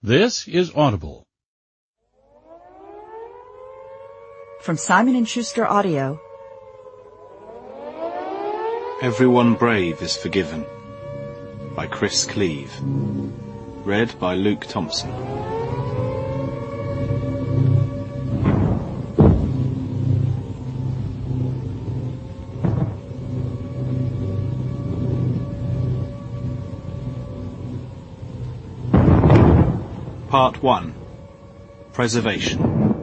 This is Audible. From Simon & Schuster Audio. Everyone Brave is Forgiven by Chris Cleave. Read by Luke Thompson. Part 1. Preservation.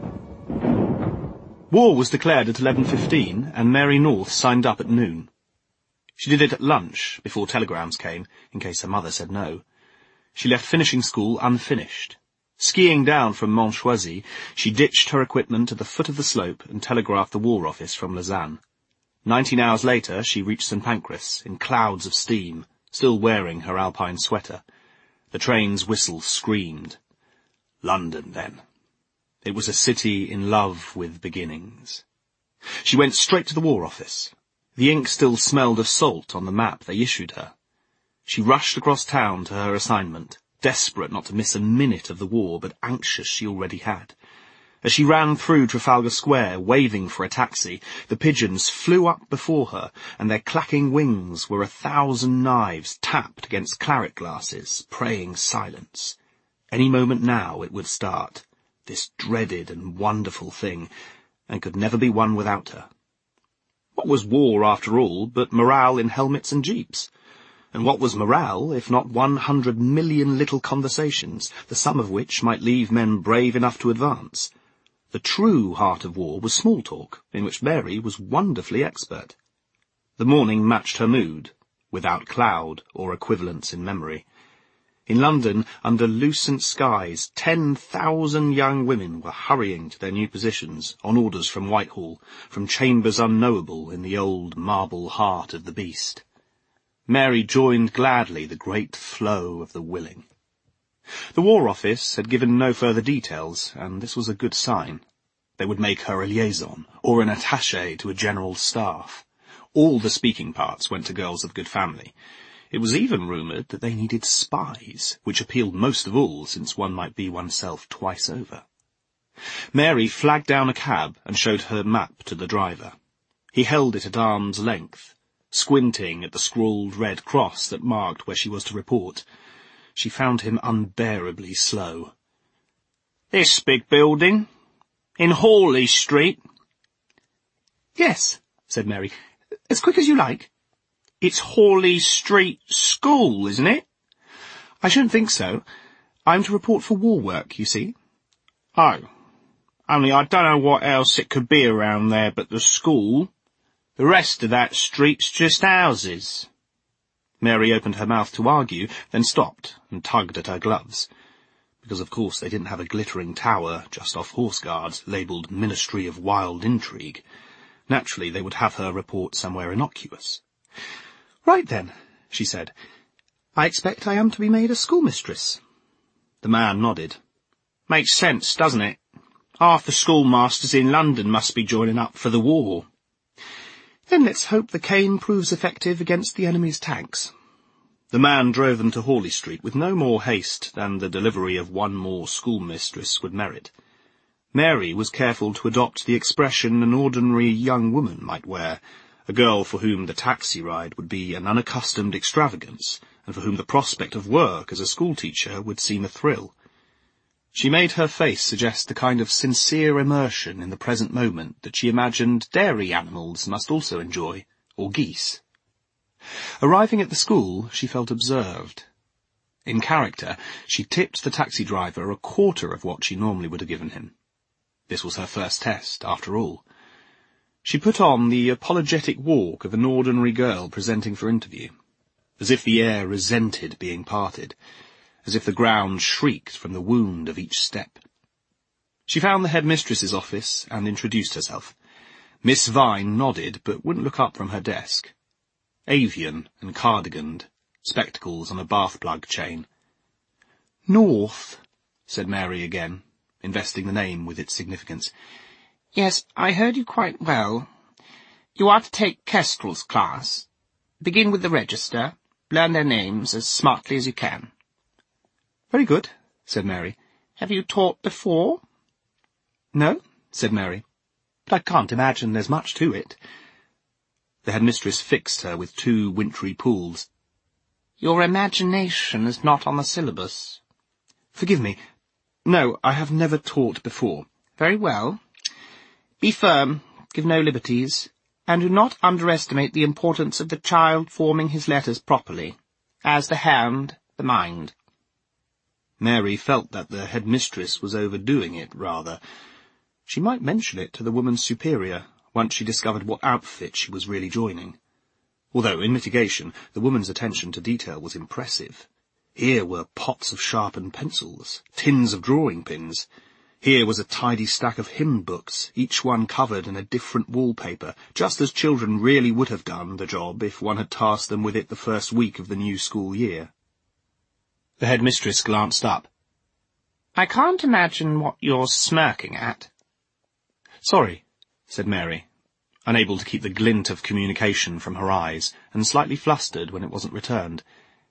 War was declared at 11:15, and Mary North signed up at noon. She did it at lunch, before telegrams came, in case her mother said no. She left finishing school unfinished. Skiing down from Mont Choisy, she ditched her equipment at the foot of the slope and telegraphed the War Office from Lausanne. 19 hours later, she reached St. Pancras, in clouds of steam, still wearing her alpine sweater. The train's whistle screamed. London, then. It was a city in love with beginnings. She went straight to the War Office. The ink still smelled of salt on the map they issued her. She rushed across town to her assignment, desperate not to miss a minute of the war, but anxious she already had. As she ran through Trafalgar Square, waving for a taxi, the pigeons flew up before her, and their clacking wings were 1,000 knives tapped against claret glasses, praying silence. Any moment now it would start, this dreaded and wonderful thing, and could never be won without her. What was war, after all, but morale in helmets and jeeps? And what was morale, if not 100 million little conversations, the sum of which might leave men brave enough to advance? The true heart of war was small talk, in which Mary was wonderfully expert. The morning matched her mood, without cloud or equivalence in memory. In London, under lucent skies, 10,000 young women were hurrying to their new positions, on orders from Whitehall, from chambers unknowable in the old marble heart of the beast. Mary joined gladly the great flow of the willing. The War Office had given no further details, and this was a good sign. They would make her a liaison, or an attaché to a general staff. All the speaking parts went to girls of good family. It was even rumoured that they needed spies, which appealed most of all, since one might be oneself twice over. Mary flagged down a cab and showed her map to the driver. He held it at arm's length, squinting at the scrawled red cross that marked where she was to report. She found him unbearably slow. "This big building? In Hawley Street?" "Yes," said Mary. "As quick as you like." "It's Hawley Street School, isn't it?" "I shouldn't think so. I'm to report for war work, you see." "Oh, only I don't know what else it could be around there but the school. The rest of that street's just houses." Mary opened her mouth to argue, then stopped and tugged at her gloves. Because of course they didn't have a glittering tower just off Horse Guards, labelled Ministry of Wild Intrigue. Naturally they would have her report somewhere innocuous. "Right then," she said. "I expect I am to be made a schoolmistress." The man nodded. "Makes sense, doesn't it? Half the schoolmasters in London must be joining up for the war." "Then let's hope the cane proves effective against the enemy's tanks." The man drove them to Hawley Street with no more haste than the delivery of one more schoolmistress would merit. Mary was careful to adopt the expression an ordinary young woman might wear, a girl for whom the taxi ride would be an unaccustomed extravagance, and for whom the prospect of work as a schoolteacher would seem a thrill. She made her face suggest the kind of sincere immersion in the present moment that she imagined dairy animals must also enjoy, or geese. Arriving at the school, she felt observed. In character, she tipped the taxi driver a quarter of what she normally would have given him. This was her first test, after all. She put on the apologetic walk of an ordinary girl presenting for interview, as if the air resented being parted, as if the ground shrieked from the wound of each step. She found the headmistress's office and introduced herself. Miss Vine nodded, but wouldn't look up from her desk. Avian and cardiganed, spectacles on a bath-plug chain. "North," said Mary again, investing the name with its significance. "Yes, I heard you quite well. You are to take Kestrel's class. Begin with the register. Learn their names as smartly as you can." "Very good," said Mary. "Have you taught before?" "No," said Mary, "but I can't imagine there's much to it." The headmistress fixed her with 2 wintry pulls. "Your imagination is not on the syllabus." "Forgive me. No, I have never taught before." "Very well. Be firm, give no liberties, and do not underestimate the importance of the child forming his letters properly, as the hand, the mind." Mary felt that the headmistress was overdoing it, rather. She might mention it to the woman's superior, once she discovered what outfit she was really joining. Although, in mitigation, the woman's attention to detail was impressive. Here were pots of sharpened pencils, tins of drawing pins. Here was a tidy stack of hymn books, each one covered in a different wallpaper, just as children really would have done the job if one had tasked them with it the first week of the new school year. The headmistress glanced up. "I can't imagine what you're smirking at." "Sorry," said Mary, unable to keep the glint of communication from her eyes, and slightly flustered when it wasn't returned.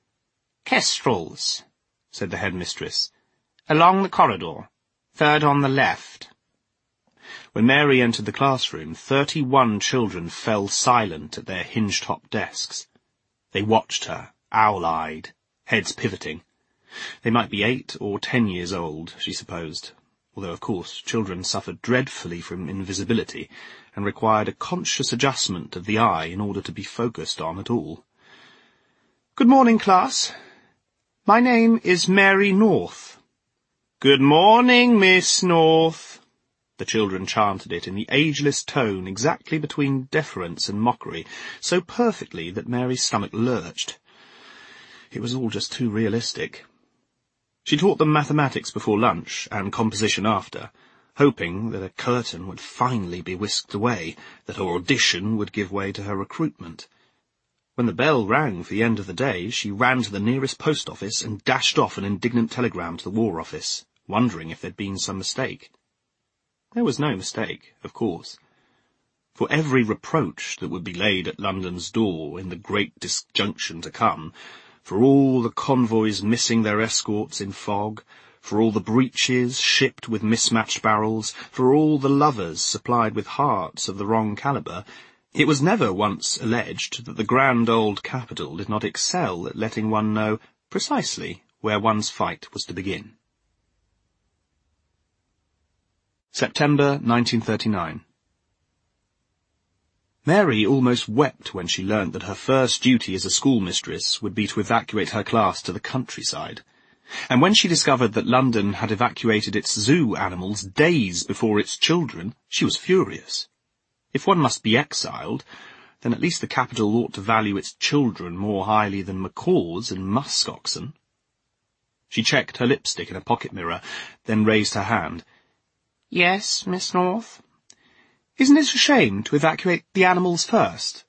"Kestrels," said the headmistress. "Along the corridor. 3rd on the left." When Mary entered the classroom, 31 children fell silent at their hinge-top desks. They watched her, owl-eyed, heads pivoting. They might be 8 or 10 years old, she supposed, although, of course, children suffered dreadfully from invisibility and required a conscious adjustment of the eye in order to be focused on at all. "Good morning, class. My name is Mary North." "Good morning, Miss North." The children chanted it in the ageless tone exactly between deference and mockery, so perfectly that Mary's stomach lurched. It was all just too realistic. She taught them mathematics before lunch and composition after, hoping that a curtain would finally be whisked away, that her audition would give way to her recruitment. When the bell rang for the end of the day, she ran to the nearest post office and dashed off an indignant telegram to the War Office, wondering if there'd been some mistake. There was no mistake, of course. For every reproach that would be laid at London's door in the great disjunction to come, for all the convoys missing their escorts in fog, for all the breeches shipped with mismatched barrels, for all the lovers supplied with hearts of the wrong calibre, it was never once alleged that the grand old capital did not excel at letting one know precisely where one's fight was to begin. September 1939. Mary almost wept when she learnt that her first duty as a schoolmistress would be to evacuate her class to the countryside. And when she discovered that London had evacuated its zoo animals days before its children, she was furious. If one must be exiled, then at least the capital ought to value its children more highly than macaws and musk oxen. She checked her lipstick in a pocket mirror, then raised her hand. "Yes, Miss North?" "Isn't it a shame to evacuate the animals first?"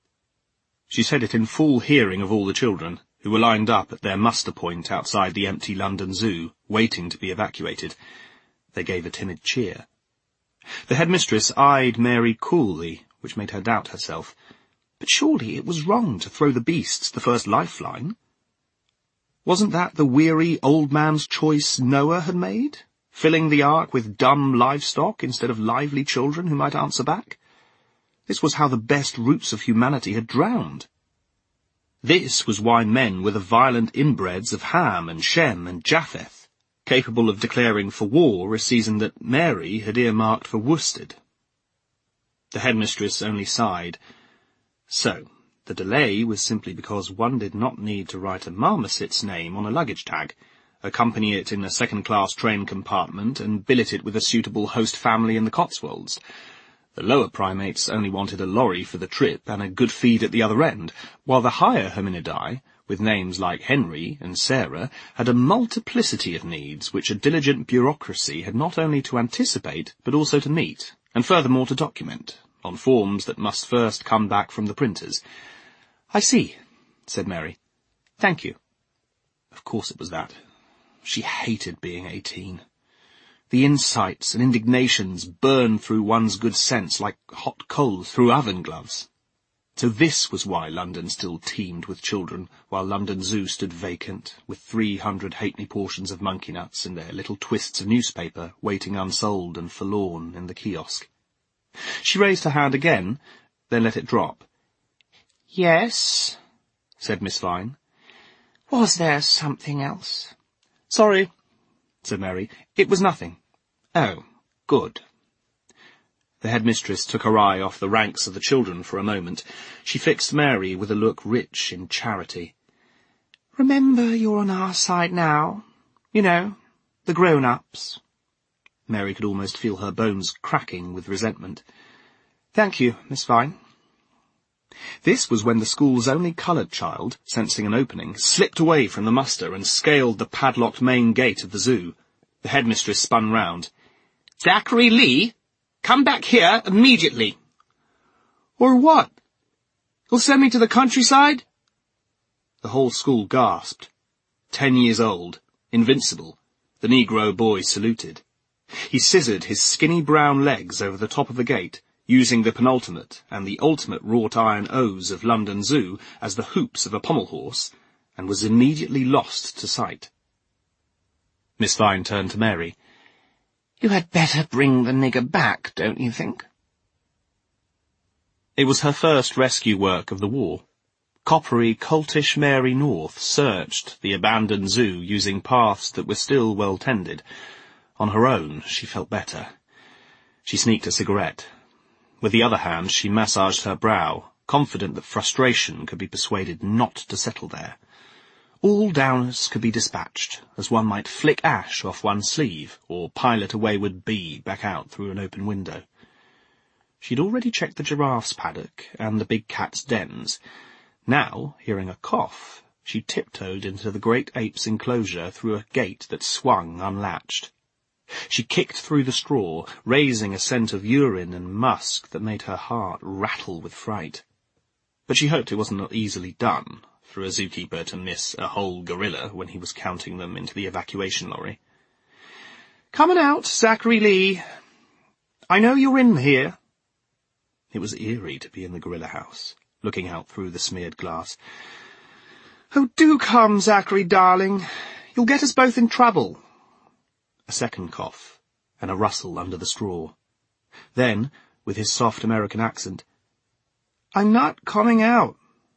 She said it in full hearing of all the children, who were lined up at their muster point outside the empty London Zoo, waiting to be evacuated. They gave a timid cheer. The headmistress eyed Mary coolly, which made her doubt herself. But surely it was wrong to throw the beasts the first lifeline. Wasn't that the weary old man's choice Noah had made, filling the ark with dumb livestock instead of lively children who might answer back? This was how the best roots of humanity had drowned. This was why men were the violent inbreds of Ham and Shem and Japheth, capable of declaring for war a season that Mary had earmarked for worsted. The headmistress only sighed. So, the delay was simply because one did not need to write a marmoset's name on a luggage tag, accompany it in a second-class train compartment, and billet it with a suitable host family in the Cotswolds. The lower primates only wanted a lorry for the trip and a good feed at the other end, while the higher hominidae, with names like Henry and Sarah, had a multiplicity of needs which a diligent bureaucracy had not only to anticipate, but also to meet, and furthermore to document, on forms that must first come back from the printers. "I see," said Mary. "Thank you." Of course it was that. She hated being 18. The insights and indignations burned through one's good sense like hot coals through oven gloves. So this was why London still teemed with children, while London Zoo stood vacant, with 300 halfpenny portions of monkey nuts and their little twists of newspaper waiting unsold and forlorn in the kiosk. She raised her hand again, then let it drop. "Yes," said Miss Vine. "Was there something else?" "Sorry," said Mary. "It was nothing." "Oh, good." The headmistress took her eye off the ranks of the children for a moment. She fixed Mary with a look rich in charity. "Remember you're on our side now. You know, the grown-ups." Mary could almost feel her bones cracking with resentment. "Thank you, Miss Vine." This was when the school's only coloured child, sensing an opening, slipped away from the muster and scaled the padlocked main gate of the zoo. The headmistress spun round. "Zachary Lee, come back here immediately." "Or what? You'll send me to the countryside?" The whole school gasped. 10 years old, invincible, the Negro boy saluted. He scissored his skinny brown legs over the top of the gate, using the penultimate and the ultimate wrought-iron O's of London Zoo as the hoops of a pommel-horse, and was immediately lost to sight. Miss Vine turned to Mary. "You had better bring the nigger back, don't you think?" It was her first rescue work of the war. Coppery, coltish Mary North searched the abandoned zoo using paths that were still well tended. On her own, she felt better. She sneaked a cigarette. With the other hand, she massaged her brow, confident that frustration could be persuaded not to settle there. All downers could be dispatched, as one might flick ash off one's sleeve, or pilot a wayward bee back out through an open window. She'd already checked the giraffe's paddock and the big cat's dens. Now, hearing a cough, she tiptoed into the great ape's enclosure through a gate that swung unlatched. She kicked through the straw, raising a scent of urine and musk that made her heart rattle with fright. But she hoped it wasn't easily done, for a zookeeper to miss a whole gorilla when he was counting them into the evacuation lorry. "Coming out, Zachary Lee. I know you're in here." It was eerie to be in the gorilla house, looking out through the smeared glass. "Oh, do come, Zachary, darling. You'll get us both in trouble." A second cough, and a rustle under the straw. Then, with his soft American accent, "I'm not coming out."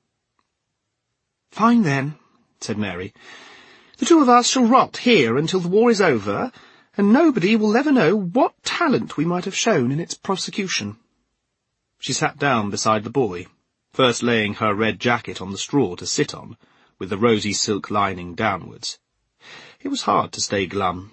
"Fine, then," said Mary. "The two of us shall rot here until the war is over, and nobody will ever know what talent we might have shown in its prosecution." She sat down beside the boy, first laying her red jacket on the straw to sit on, with the rosy silk lining downwards. It was hard to stay glum.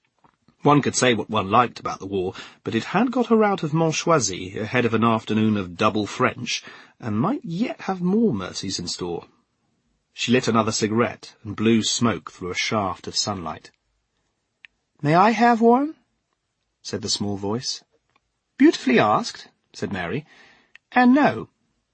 One could say what one liked about the war, but it had got her out of Montchoisy ahead of an afternoon of double French, and might yet have more mercies in store. She lit another cigarette and blew smoke through a shaft of sunlight. "May I have one?" said the small voice. "Beautifully asked," said Mary. "And no."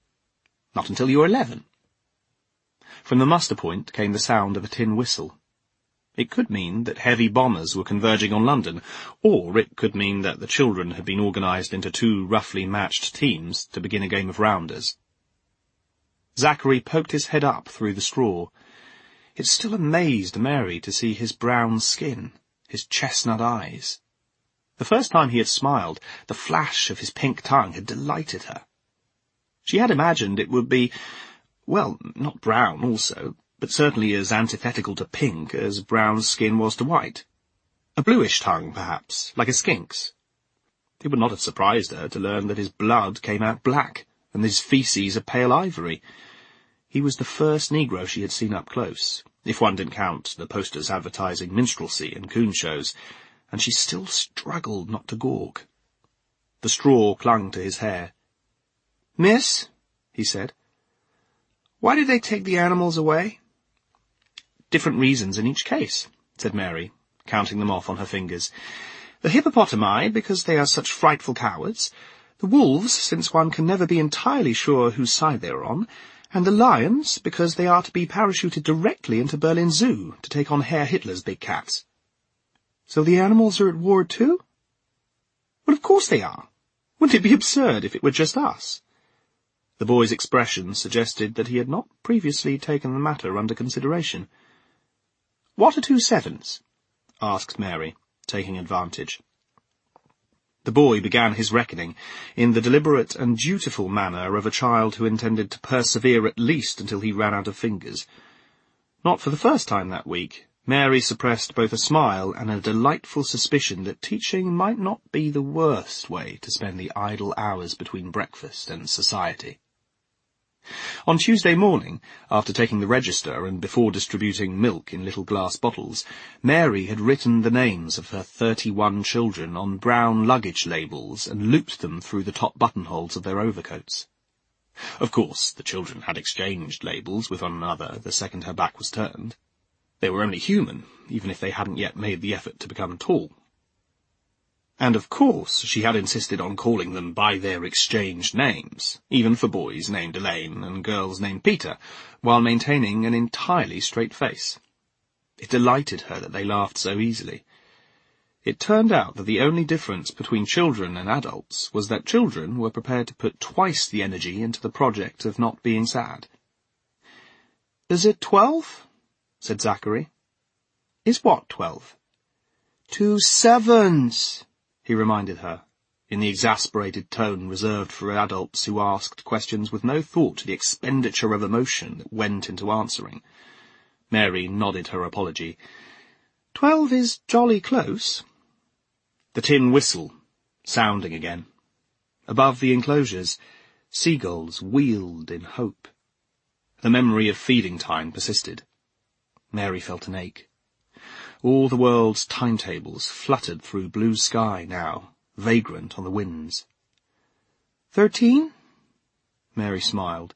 "Not until you're 11. From the muster point came the sound of a tin whistle. It could mean that heavy bombers were converging on London, or it could mean that the children had been organised into 2 roughly matched teams to begin a game of rounders. Zachary poked his head up through the straw. It still amazed Mary to see his brown skin, his chestnut eyes. The first time he had smiled, the flash of his pink tongue had delighted her. She had imagined it would be, well, not brown also, but certainly as antithetical to pink as brown skin was to white. A bluish tongue, perhaps, like a skink's. It would not have surprised her to learn that his blood came out black, and his faeces a pale ivory. He was the first Negro she had seen up close, if one didn't count the posters advertising minstrelsy and coon shows, and she still struggled not to gawk. The straw clung to his hair. "Miss," he said, "why did they take the animals away?" "Different reasons in each case," said Mary, counting them off on her fingers. "The hippopotami, because they are such frightful cowards, the wolves, since one can never be entirely sure whose side they are on, and the lions, because they are to be parachuted directly into Berlin Zoo to take on Herr Hitler's big cats." "So the animals are at war too?" "Well, of course they are. Wouldn't it be absurd if it were just us?" The boy's expression suggested that he had not previously taken the matter under consideration. "What are 2 sevens?" asked Mary, taking advantage. The boy began his reckoning in the deliberate and dutiful manner of a child who intended to persevere at least until he ran out of fingers. Not for the first time that week, Mary suppressed both a smile and a delightful suspicion that teaching might not be the worst way to spend the idle hours between breakfast and society. On Tuesday morning, after taking the register and before distributing milk in little glass bottles, Mary had written the names of her 31 children on brown luggage labels and looped them through the top buttonholes of their overcoats. Of course, the children had exchanged labels with one another the second her back was turned. They were only human, even if they hadn't yet made the effort to become tall. And of course she had insisted on calling them by their exchanged names, even for boys named Elaine and girls named Peter, while maintaining an entirely straight face. It delighted her that they laughed so easily. It turned out that the only difference between children and adults was that children were prepared to put twice the energy into the project of not being sad. "Is it 12? said Zachary. "Is what 12? 2 sevens, he reminded her, in the exasperated tone reserved for adults who asked questions with no thought to the expenditure of emotion that went into answering. Mary nodded her apology. 12 is jolly close. The tin whistle, sounding again. Above the enclosures, seagulls wheeled in hope. The memory of feeding time persisted. Mary felt an ache. All the world's timetables fluttered through blue sky now, vagrant on the winds. 13? Mary smiled.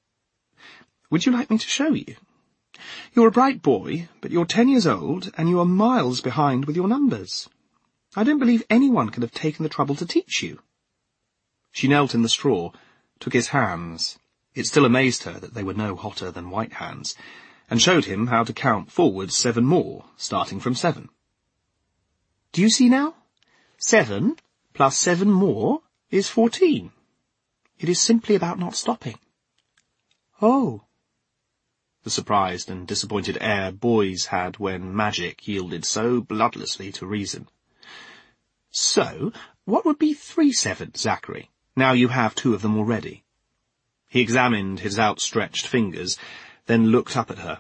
Would you like me to show you? You're a bright boy, but you're 10 years old, and you are miles behind with your numbers. I don't believe anyone could have taken the trouble to teach you. She knelt in the straw, took his hands. It still amazed her that they were no hotter than white hands, and showed him how to count forward 7 more, starting from 7. Do you see now? 7 plus 7 more is 14. It is simply about not stopping. Oh. The surprised and disappointed air boys had when magic yielded so bloodlessly to reason. So, what would be 3 sevens, Zachary, now you have 2 of them already? He examined his outstretched fingers, then looked up at her.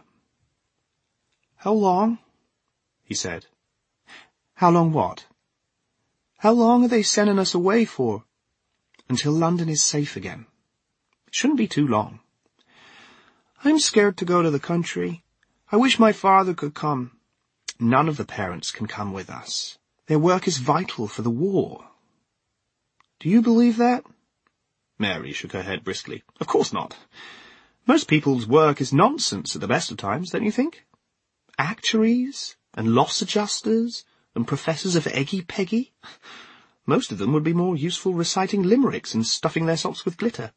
How long? He said. How long what? How long are they sending us away for? Until London is safe again. It shouldn't be too long. I'm scared to go to the country. I wish my father could come. None of the parents can come with us. Their work is vital for the war. Do you believe that? Mary shook her head briskly. Of course not. Most people's work is nonsense at the best of times, don't you think? Actuaries, and loss adjusters, and professors of eggy-peggy. Most of them would be more useful reciting limericks and stuffing their socks with glitter.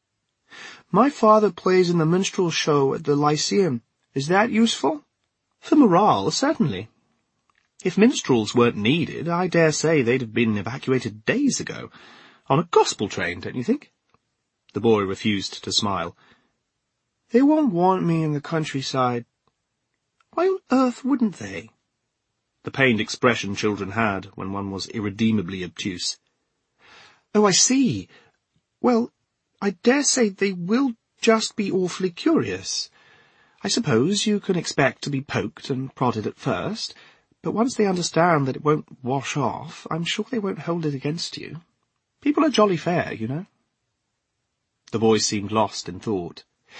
My father plays in the minstrel show at the Lyceum. Is that useful? For morale, certainly. If minstrels weren't needed, I dare say they'd have been evacuated days ago. On a gospel train, don't you think? The boy refused to smile. They won't want me in the countryside. Why on earth wouldn't they? The pained expression children had when one was irredeemably obtuse. Oh, I see. Well, I dare say they will just be awfully curious. I suppose you can expect to be poked and prodded at first, but once they understand that it won't wash off, I'm sure they won't hold it against you. People are jolly fair, you know. The boy seemed lost in thought.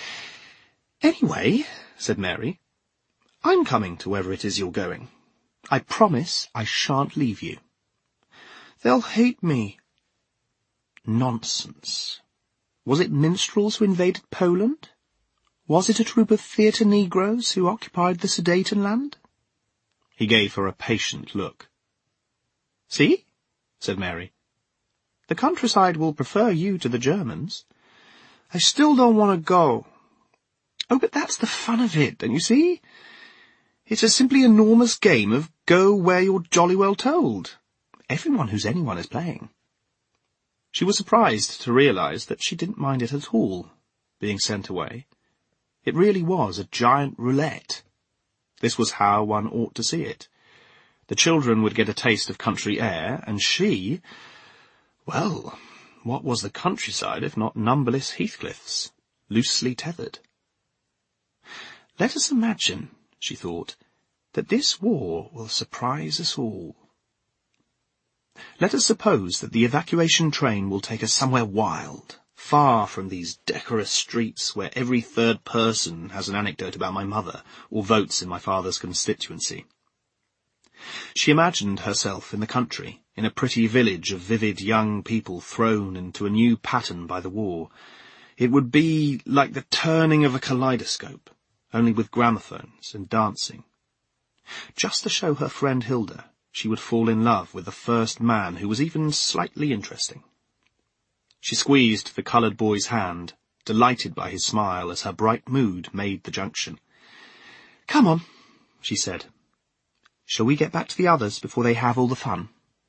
Anyway, said Mary, I'm coming to wherever it is you're going. I promise I shan't leave you. They'll hate me. Nonsense. Was it minstrels who invaded Poland? Was it a troop of theatre negroes who occupied the Sudetenland? He gave her a patient look. See, said Mary. The countryside will prefer you to the Germans. I still don't want to go. Oh, but that's the fun of it, don't you see? It's a simply enormous game of go where you're jolly well told. Everyone who's anyone is playing. She was surprised to realize that she didn't mind it at all, being sent away. It really was a giant roulette. This was how one ought to see it. The children would get a taste of country air, and she... Well, what was the countryside if not numberless Heathcliffs, loosely tethered? Let us imagine, she thought, that this war will surprise us all. Let us suppose that the evacuation train will take us somewhere wild, far from these decorous streets where every third person has an anecdote about my mother or votes in my father's constituency. She imagined herself in the country, in a pretty village of vivid young people thrown into a new pattern by the war. It would be like the turning of a kaleidoscope, only with gramophones and dancing. Just to show her friend Hilda, she would fall in love with the first man who was even slightly interesting. She squeezed the coloured boy's hand, delighted by his smile as her bright mood made the junction. "Come on," she said. "Shall we get back to the others before they have all the fun?"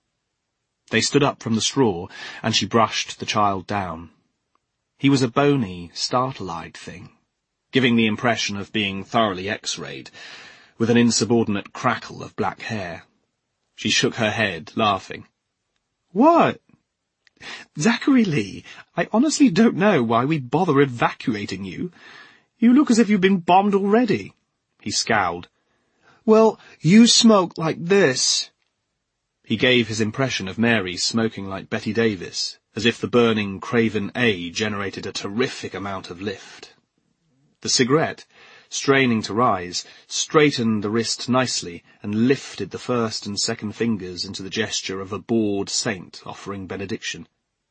They stood up from the straw, and she brushed the child down. He was a bony, startle-eyed thing, giving the impression of being thoroughly X-rayed, with an insubordinate crackle of black hair. She shook her head, laughing. "What?" "Zachary Lee, I honestly don't know why we bother evacuating you. You look as if you've been bombed already." He scowled. "Well, you smoke like this." He gave his impression of Mary smoking like Betty Davis, as if the burning Craven A generated a terrific amount of lift. The cigarette, straining to rise, straightened the wrist nicely and lifted the first and second fingers into the gesture of a bored saint offering benediction.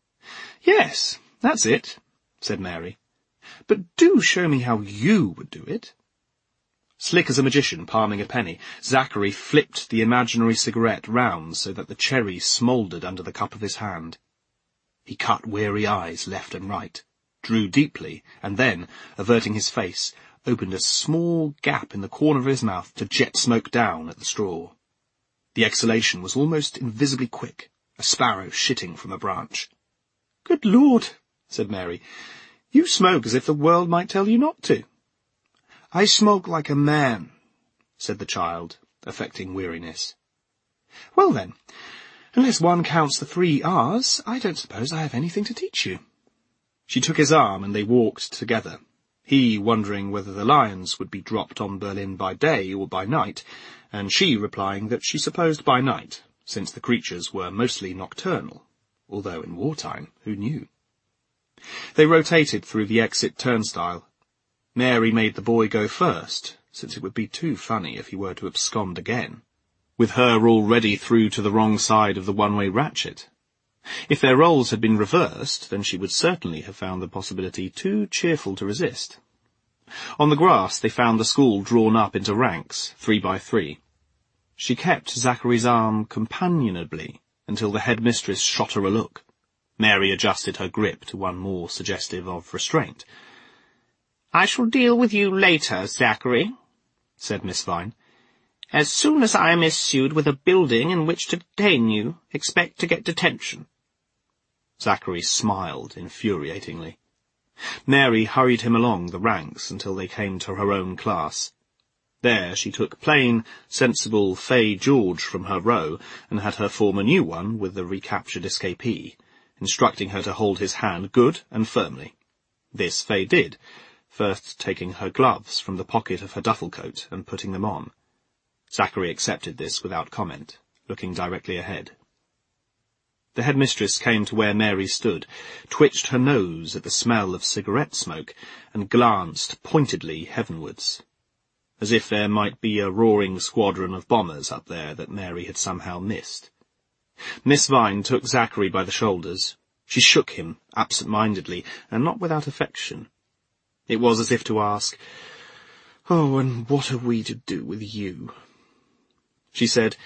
"Yes, that's it," said Mary. "But do show me how you would do it." Slick as a magician palming a penny, Zachary flipped the imaginary cigarette round so that the cherry smouldered under the cup of his hand. He cut weary eyes left and right, drew deeply, and then, averting his face, opened a small gap in the corner of his mouth to jet smoke down at the straw. The exhalation was almost invisibly quick, a sparrow shitting from a branch. "Good Lord," said Mary, "you smoke as if the world might tell you not to." "I smoke like a man," said the child, affecting weariness. "Well then, unless one counts the 3 R's, I don't suppose I have anything to teach you." She took his arm and they walked together, he wondering whether the lions would be dropped on Berlin by day or by night, and she replying that she supposed by night, since the creatures were mostly nocturnal, although in wartime, who knew? They rotated through the exit turnstile. Mary made the boy go first, since it would be too funny if he were to abscond again, with her already through to the wrong side of the one-way ratchet. If their roles had been reversed, then she would certainly have found the possibility too cheerful to resist. On the grass they found the school drawn up into ranks, 3 by 3. She kept Zachary's arm companionably until the headmistress shot her a look. Mary adjusted her grip to one more suggestive of restraint. "I shall deal with you later, Zachary," said Miss Vine. "As soon as I am issued with a building in which to detain you, expect to get detention." Zachary smiled infuriatingly. Mary hurried him along the ranks until they came to her own class. There she took plain, sensible Fay George from her row and had her form a new one with the recaptured escapee, instructing her to hold his hand good and firmly. This Fay did, first taking her gloves from the pocket of her duffel coat and putting them on. Zachary accepted this without comment, looking directly ahead. The headmistress came to where Mary stood, twitched her nose at the smell of cigarette smoke, and glanced pointedly heavenwards, as if there might be a roaring squadron of bombers up there that Mary had somehow missed. Miss Vine took Zachary by the shoulders. She shook him, absent-mindedly, and not without affection. It was as if to ask, "Oh, and what are we to do with you?" She said,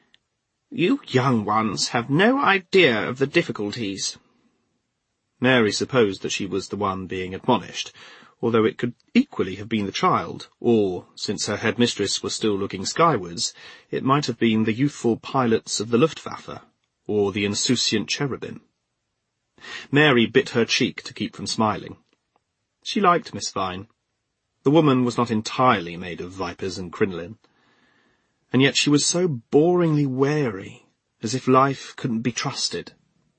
"You young ones have no idea of the difficulties." Mary supposed that she was the one being admonished, although it could equally have been the child, or, since her headmistress was still looking skywards, it might have been the youthful pilots of the Luftwaffe, or the insouciant cherubim. Mary bit her cheek to keep from smiling. She liked Miss Vine. The woman was not entirely made of vipers and crinoline, and yet she was so boringly wary, as if life couldn't be trusted.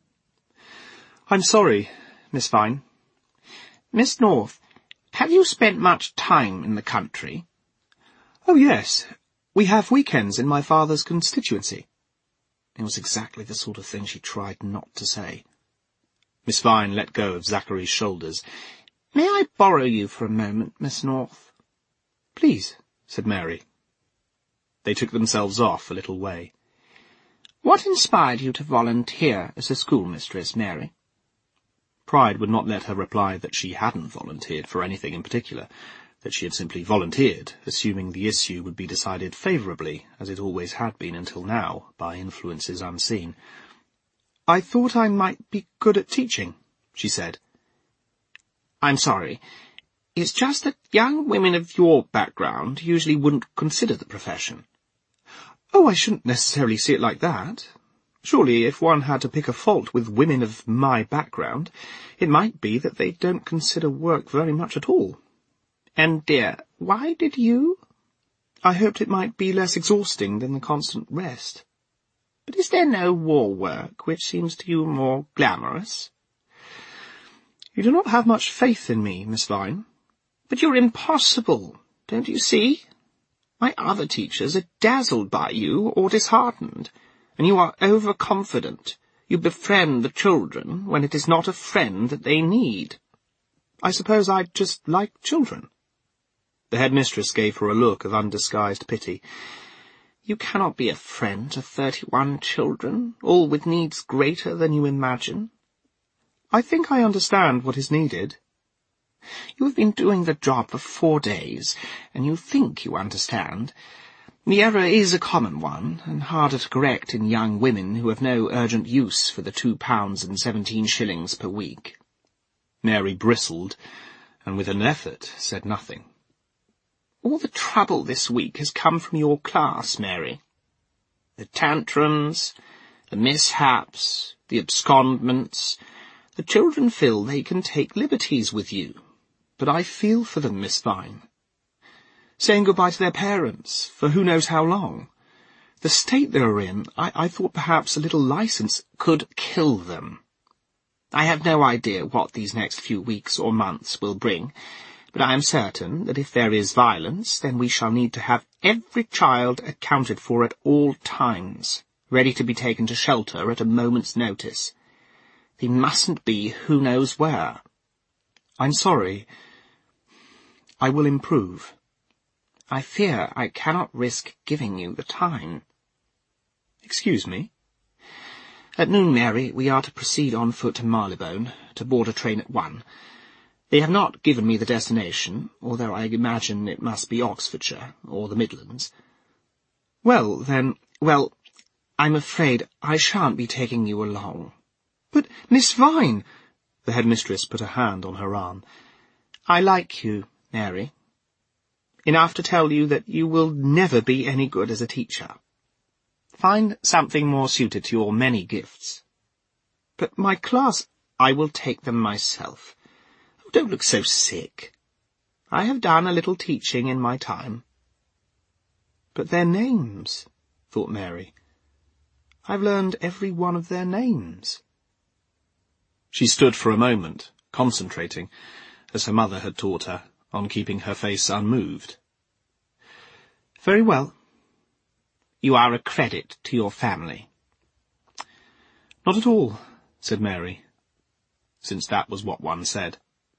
"I'm sorry, Miss Vine." "Miss North, have you spent much time in the country?" "Oh, yes. We have weekends in my father's constituency." It was exactly the sort of thing she tried not to say. Miss Vine let go of Zachary's shoulders. "May I borrow you for a moment, Miss North?" "Please," said Mary. They took themselves off a little way. "What inspired you to volunteer as a schoolmistress, Mary?" Pride would not let her reply that she hadn't volunteered for anything in particular, that she had simply volunteered, assuming the issue would be decided favourably, as it always had been until now, by influences unseen. "I thought I might be good at teaching," she said. "I'm sorry. It's just that young women of your background usually wouldn't consider the profession." "Oh, I shouldn't necessarily see it like that. Surely, if one had to pick a fault with women of my background, it might be that they don't consider work very much at all." "And, dear, why did you?" "I hoped it might be less exhausting than the constant rest." "But is there no war work which seems to you more glamorous?" "You do not have much faith in me, Miss Vine." "But you're impossible, don't you see? My other teachers are dazzled by you or disheartened, and you are overconfident. You befriend the children when it is not a friend that they need." "I suppose I just like children." The headmistress gave her a look of undisguised pity. "You cannot be a friend to 31 children, all with needs greater than you imagine." "I think I understand what is needed." "You have been doing the job for 4 days, and you think you understand. The error is a common one, and harder to correct in young women who have no urgent use for the £2.17 per week." Mary bristled, and with an effort said nothing. "All the trouble this week has come from your class, Mary. The tantrums, the mishaps, the abscondments. The children feel they can take liberties with you. But I feel for them, Miss Vine. Saying goodbye to their parents, for who knows how long. The state they are in, I thought perhaps a little license could kill them. I have no idea what these next few weeks or months will bring, but I am certain that if there is violence, then we shall need to have every child accounted for at all times, ready to be taken to shelter at a moment's notice. They mustn't be who knows where." "I'm sorry. I will improve." "I fear I cannot risk giving you the time." "Excuse me?" "At noon, Mary, we are to proceed on foot to Marylebone, to board a train at 1. They have not given me the destination, although I imagine it must be Oxfordshire, or the Midlands." "Well, then—" "Well, I'm afraid I shan't be taking you along." "But, Miss Vine—" The headmistress put a hand on her arm. "I like you, Mary. Enough to tell you that you will never be any good as a teacher. Find something more suited to your many gifts." "But my class—" "I will take them myself. Oh, don't look so sick. I have done a little teaching in my time." "But their names," thought Mary. "I've learned every one of their names." She stood for a moment, concentrating, as her mother had taught her, on keeping her face unmoved. "Very well. You are a credit to your family." "Not at all," said Mary, since that was what one said.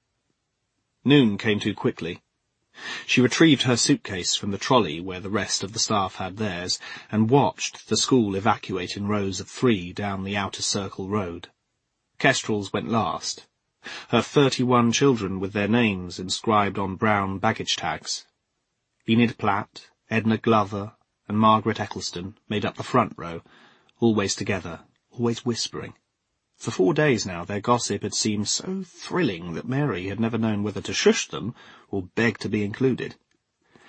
Noon came too quickly. She retrieved her suitcase from the trolley where the rest of the staff had theirs, and watched the school evacuate in rows of 3 down the Outer Circle road. Kestrel's went last, her 31 children with their names inscribed on brown baggage tags. Enid Platt, Edna Glover, and Margaret Eccleston made up the front row, always together, always whispering. For 4 days now their gossip had seemed so thrilling that Mary had never known whether to shush them or beg to be included.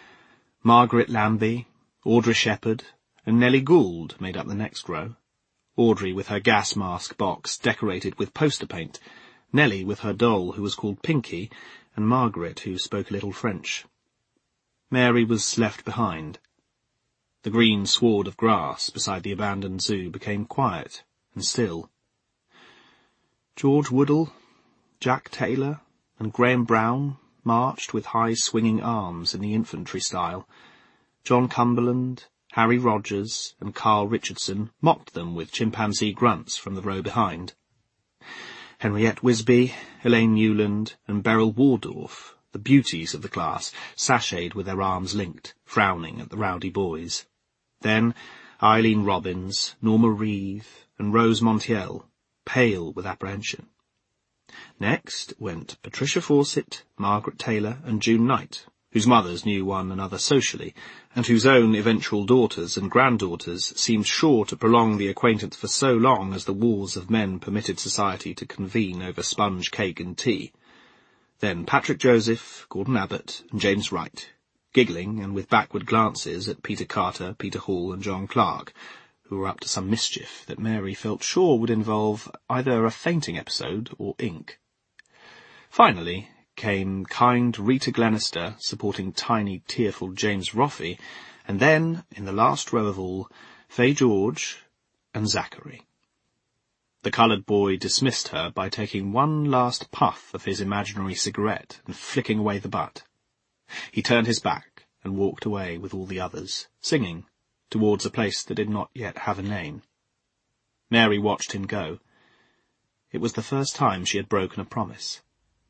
Margaret Lambie, Audrey Shepherd, and Nellie Gould made up the next row, Audrey with her gas mask box decorated with poster paint, Nellie with her doll who was called Pinky, and Margaret who spoke a little French. Mary was left behind. The green sward of grass beside the abandoned zoo became quiet and still. George Woodall, Jack Taylor, and Graham Brown marched with high swinging arms in the infantry style. John Cumberland, Harry Rogers, and Carl Richardson mocked them with chimpanzee grunts from the row behind. Henriette Wisby, Elaine Newland, and Beryl Waldorf, the beauties of the class, sashayed with their arms linked, frowning at the rowdy boys. Then Eileen Robbins, Norma Reeve, and Rose Montiel, pale with apprehension. Next went Patricia Fawcett, Margaret Taylor, and June Knight, whose mothers knew one another socially, and whose own eventual daughters and granddaughters seemed sure to prolong the acquaintance for so long as the walls of men permitted society to convene over sponge cake and tea. Then Patrick Joseph, Gordon Abbott, and James Wright, giggling and with backward glances at Peter Carter, Peter Hall, and John Clark, who were up to some mischief that Mary felt sure would involve either a fainting episode or ink. Finally came kind Rita Glenister supporting tiny, tearful James Roffey, and then, in the last row of all, Fay George and Zachary. The coloured boy dismissed her by taking one last puff of his imaginary cigarette and flicking away the butt. He turned his back and walked away with all the others, singing, towards a place that did not yet have a name. Mary watched him go. It was the first time she had broken a promise.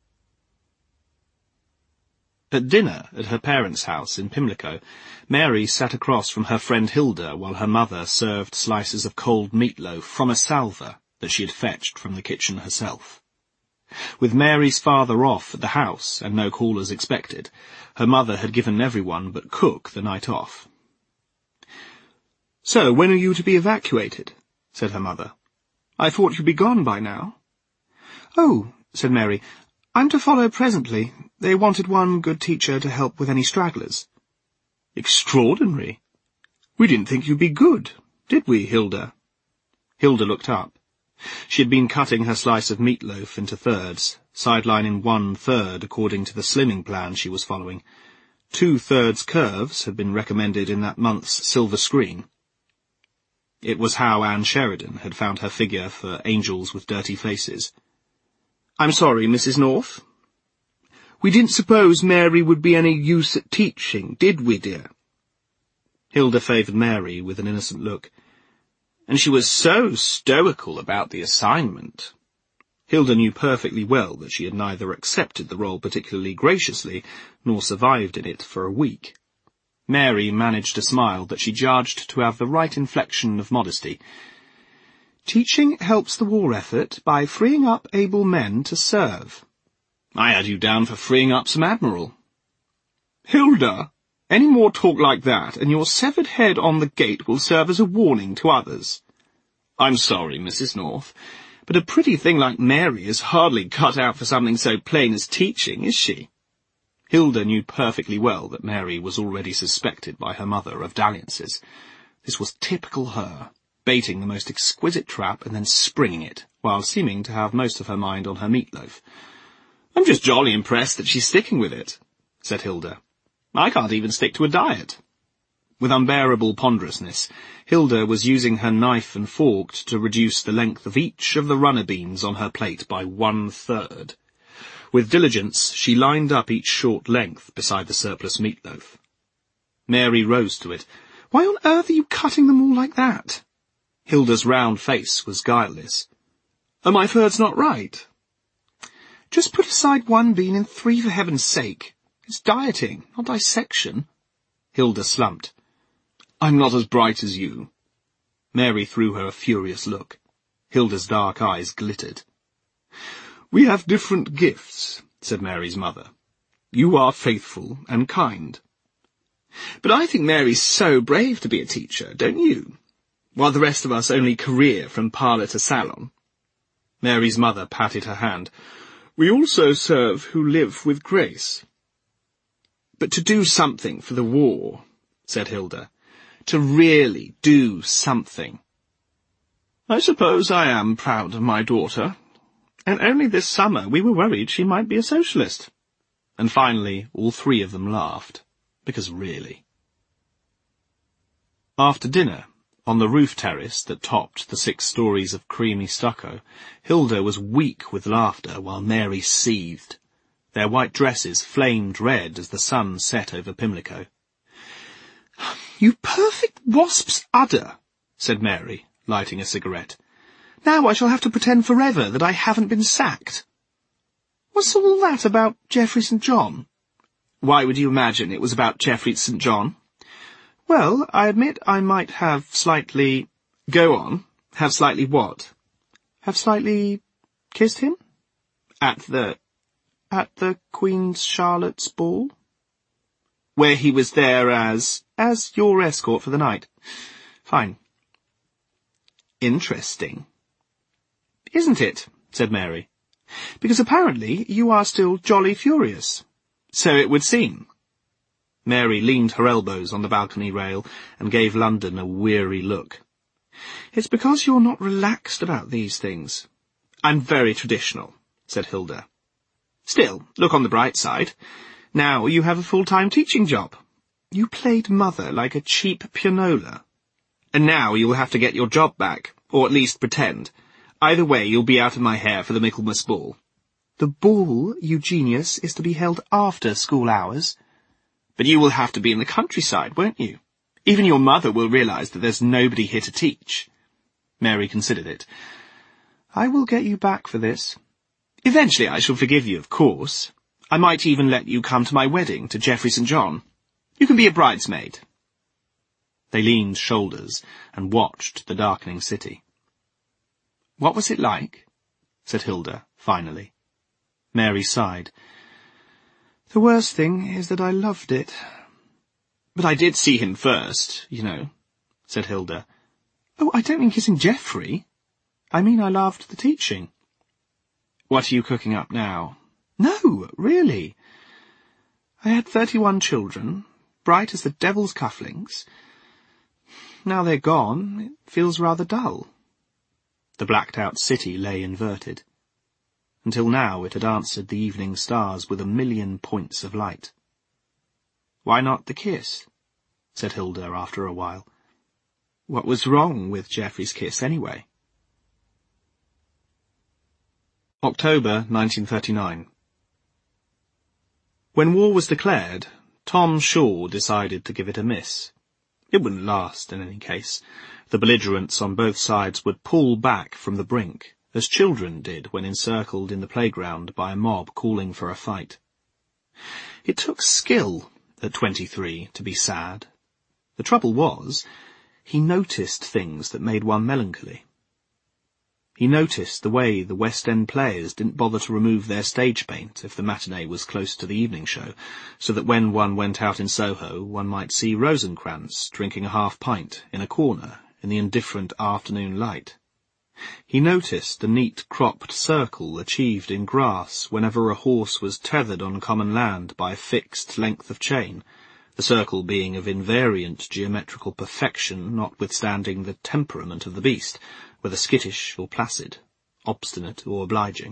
At dinner at her parents' house in Pimlico, Mary sat across from her friend Hilda while her mother served slices of cold meatloaf from a salver that she had fetched from the kitchen herself. With Mary's father off at the house and no callers expected, her mother had given everyone but cook the night off. "So, when are you to be evacuated?" said her mother. "I thought you'd be gone by now." "Oh," said Mary, "I'm to follow presently. They wanted one good teacher to help with any stragglers." "Extraordinary. We didn't think you'd be good, did we, Hilda?" Hilda looked up. She had been cutting her slice of meatloaf into thirds, sidelining 1/3 according to the slimming plan she was following. 2/3 curves had been recommended in that month's silver screen. It was how Anne Sheridan had found her figure for Angels with Dirty Faces. "I'm sorry, Mrs. North. We didn't suppose Mary would be any use at teaching, did we, dear?" Hilda favoured Mary with an innocent look. "And she was so stoical about the assignment." Hilda knew perfectly well that she had neither accepted the role particularly graciously, nor survived in it for a week. Mary managed a smile that she judged to have the right inflection of modesty. "Teaching helps the war effort by freeing up able men to serve." "I had you down for freeing up some admiral." "Hilda, any more talk like that, and your severed head on the gate will serve as a warning to others." "I'm sorry, Mrs. North, but a pretty thing like Mary is hardly cut out for something so plain as teaching, is she?" Hilda knew perfectly well that Mary was already suspected by her mother of dalliances. This was typical her, baiting the most exquisite trap and then springing it, while seeming to have most of her mind on her meatloaf. "I'm just jolly impressed that she's sticking with it," said Hilda. "I can't even stick to a diet." With unbearable ponderousness, Hilda was using her knife and fork to reduce the length of each of the runner beans on her plate by 1/3. With diligence, she lined up each short length beside the surplus meatloaf. Mary rose to it. "Why on earth are you cutting them all like that?" Hilda's round face was guileless. "Are my thirds not right?" "Just put aside one bean in 3 for heaven's sake. It's dieting, not dissection." Hilda slumped. "I'm not as bright as you." Mary threw her a furious look. Hilda's dark eyes glittered. "We have different gifts," said Mary's mother. "You are faithful and kind." "But I think Mary's so brave to be a teacher, don't you? While the rest of us only career from parlour to salon." Mary's mother patted her hand. "We also serve who live with grace." "But to do something for the war," said Hilda. "To really do something." I suppose I am proud of my daughter. And only this summer we were worried she might be a socialist. And finally all three of them laughed, because really. After dinner, on the roof terrace that topped the 6 stories of creamy stucco, Hilda was weak with laughter while Mary seethed. Their white dresses flamed red as the sun set over Pimlico. "You perfect wasp's udder," said Mary, lighting a cigarette. "Now I shall have to pretend forever that I haven't been sacked. What's all that about Geoffrey St. John?" "Why would you imagine it was about Geoffrey St. John?" "Well, I admit I might have slightly—" "Go on. Have slightly what?" "Have slightly kissed him? At the Queen Charlotte's ball? Where he was there as your escort for the night. Fine." "Interesting." "Isn't it?" said Mary. "Because apparently you are still jolly furious." "So it would seem." Mary leaned her elbows on the balcony rail and gave London a weary look. "It's because you're not relaxed about these things." "I'm very traditional," said Hilda. "Still, look on the bright side. Now you have a full-time teaching job. You played mother like a cheap pianola. And now you'll have to get your job back, or at least pretend. Either way, you'll be out of my hair for the Michaelmas ball." "The ball, Eugenius, is to be held after school hours." "But you will have to be in the countryside, won't you? Even your mother will realise that there's nobody here to teach." Mary considered it. "I will get you back for this. Eventually I shall forgive you, of course. I might even let you come to my wedding to Geoffrey St. John. You can be a bridesmaid." They leaned shoulders and watched the darkening city. "What was it like?" said Hilda, finally. Mary sighed. "The worst thing is that I loved it." "But I did see him first, you know," said Hilda. "Oh, I don't mean kissing Geoffrey. I mean I loved the teaching." "What are you cooking up now?" "No, really. I had 31 children, bright as the devil's cufflinks. Now they're gone, it feels rather dull." The blacked-out city lay inverted. Until now it had answered the evening stars with 1,000,000 points of light. "Why not the kiss?" said Hilda after a while. "What was wrong with Geoffrey's kiss, anyway?" October 1939. When war was declared, Tom Shaw decided to give it a miss. It wouldn't last, in any case. The belligerents on both sides would pull back from the brink, as children did when encircled in the playground by a mob calling for a fight. It took skill, at 23, to be sad. The trouble was, he noticed things that made one melancholy. He noticed the way the West End players didn't bother to remove their stage paint if the matinee was close to the evening show, so that when one went out in Soho, one might see Rosencrantz drinking a half-pint in a corner in the indifferent afternoon light. He noticed the neat cropped circle achieved in grass whenever a horse was tethered on common land by a fixed length of chain, the circle being of invariant geometrical perfection notwithstanding the temperament of the beast, whether skittish or placid, obstinate or obliging.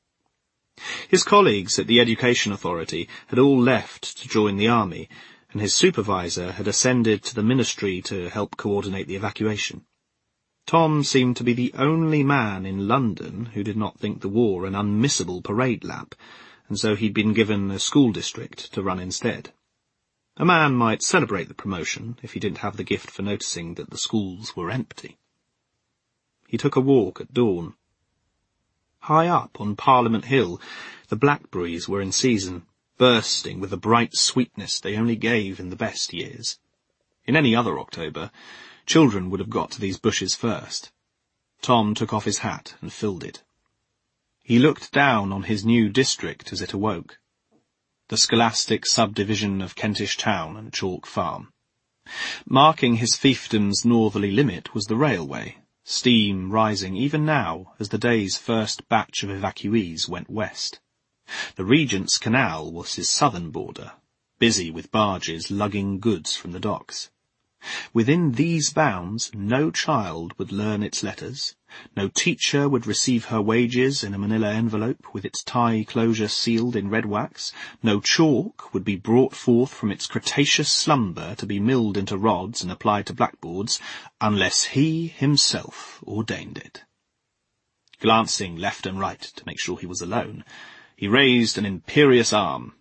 His colleagues at the Education Authority had all left to join the army, and his supervisor had ascended to the ministry to help coordinate the evacuation. Tom seemed to be the only man in London who did not think the war an unmissable parade lap, and so he'd been given a school district to run instead. A man might celebrate the promotion if he didn't have the gift for noticing that the schools were empty. He took a walk at dawn. High up on Parliament Hill, the blackberries were in season, bursting with the bright sweetness they only gave in the best years. In any other October, children would have got to these bushes first. Tom took off his hat and filled it. He looked down on his new district as it awoke. The scholastic subdivision of Kentish Town and Chalk Farm. Marking his fiefdom's northerly limit was the railway, steam rising even now as the day's first batch of evacuees went west. The Regent's Canal was his southern border, busy with barges lugging goods from the docks. Within these bounds, no child would learn its letters, no teacher would receive her wages in a manila envelope with its tie closure sealed in red wax, no chalk would be brought forth from its cretaceous slumber to be milled into rods and applied to blackboards, unless he himself ordained it. Glancing left and right to make sure he was alone, he raised an imperious arm.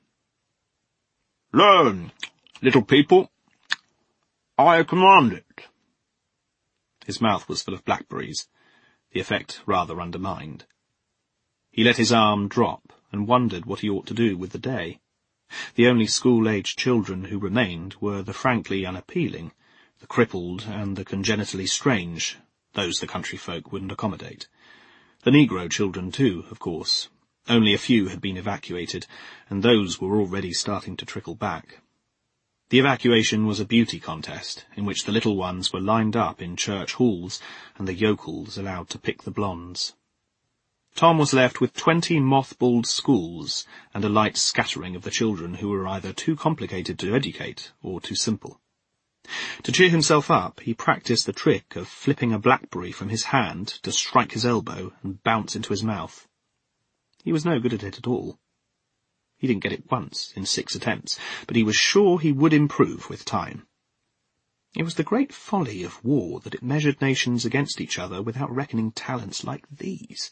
"Learn, little people! I command it." His mouth was full of blackberries, the effect rather undermined. He let his arm drop and wondered what he ought to do with the day. The only school-aged children who remained were the frankly unappealing, the crippled and the congenitally strange, those the country folk wouldn't accommodate. The Negro children too, of course. Only a few had been evacuated, and those were already starting to trickle back. The evacuation was a beauty contest, in which the little ones were lined up in church halls, and the yokels allowed to pick the blondes. Tom was left with 20 mothballed schools, and a light scattering of the children who were either too complicated to educate, or too simple. To cheer himself up, he practised the trick of flipping a blackberry from his hand to strike his elbow and bounce into his mouth. He was no good at it at all. He didn't get it once in 6 attempts, but he was sure he would improve with time. It was the great folly of war that it measured nations against each other without reckoning talents like these.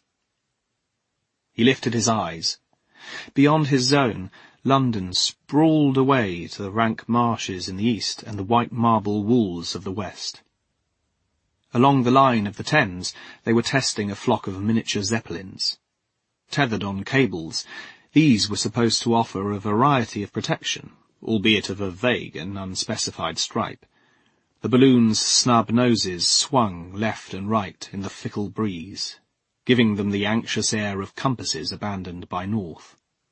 He lifted his eyes. Beyond his zone, London sprawled away to the rank marshes in the east and the white marble walls of the west. Along the line of the Thames, they were testing a flock of miniature zeppelins. Tethered on cables, these were supposed to offer a variety of protection, albeit of a vague and unspecified stripe. The balloons' snub noses swung left and right in the fickle breeze, giving them the anxious air of compasses abandoned by North.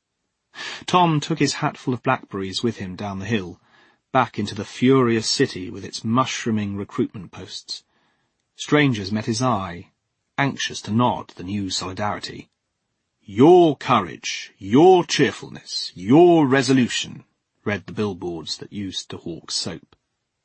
Tom took his hatful of blackberries with him down the hill, back into the furious city with its mushrooming recruitment posts. Strangers met his eye, anxious to nod the new solidarity. "Your courage, your cheerfulness, your resolution," read the billboards that used to hawk soap.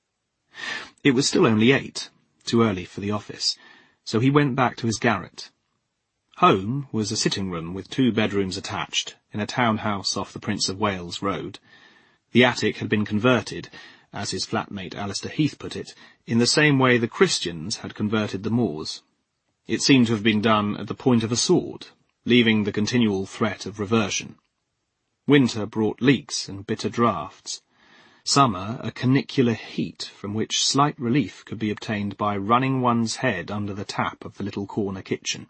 It was still only 8, too early for the office, so he went back to his garret. Home was a sitting room with 2 bedrooms attached, in a townhouse off the Prince of Wales Road. The attic had been converted, as his flatmate Alistair Heath put it, in the same way the Christians had converted the Moors. It seemed to have been done at the point of a sword, leaving the continual threat of reversion. Winter brought leaks and bitter draughts. Summer, a canicular heat from which slight relief could be obtained by running one's head under the tap of the little corner kitchen.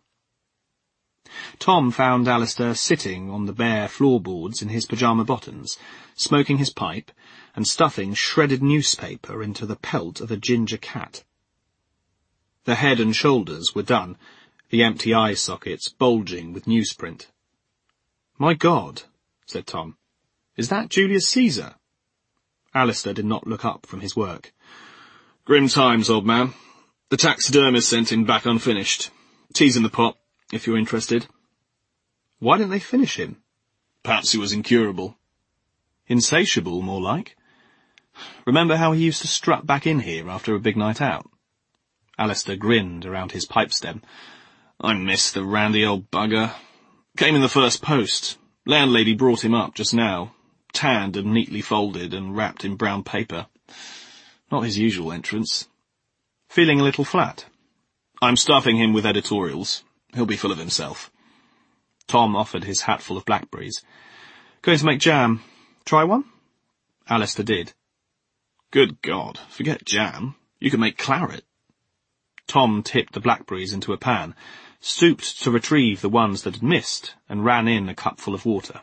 Tom found Alistair sitting on the bare floorboards in his pyjama bottoms, smoking his pipe and stuffing shredded newspaper into the pelt of a ginger cat. The head and shoulders were done, the empty eye sockets bulging with newsprint. "My God," said Tom, "is that Julius Caesar?" Alistair did not look up from his work. "Grim times, old man. The taxidermist sent him back unfinished. Tea's in the pot, if you're interested." "Why didn't they finish him?" "Perhaps he was incurable." "Insatiable, more like. Remember how he used to strut back in here after a big night out?" Alistair grinned around his pipe stem. "I miss the randy old bugger. Came in the first post. Landlady brought him up just now, tanned and neatly folded and wrapped in brown paper. Not his usual entrance." "Feeling a little flat?" "I'm stuffing him with editorials. He'll be full of himself." Tom offered his hatful of blackberries. "Going to make jam. Try one?" Alistair did. "Good God, forget jam. You can make claret." Tom tipped the blackberries into a pan, stooped to retrieve the ones that had missed, and ran in a cupful of water.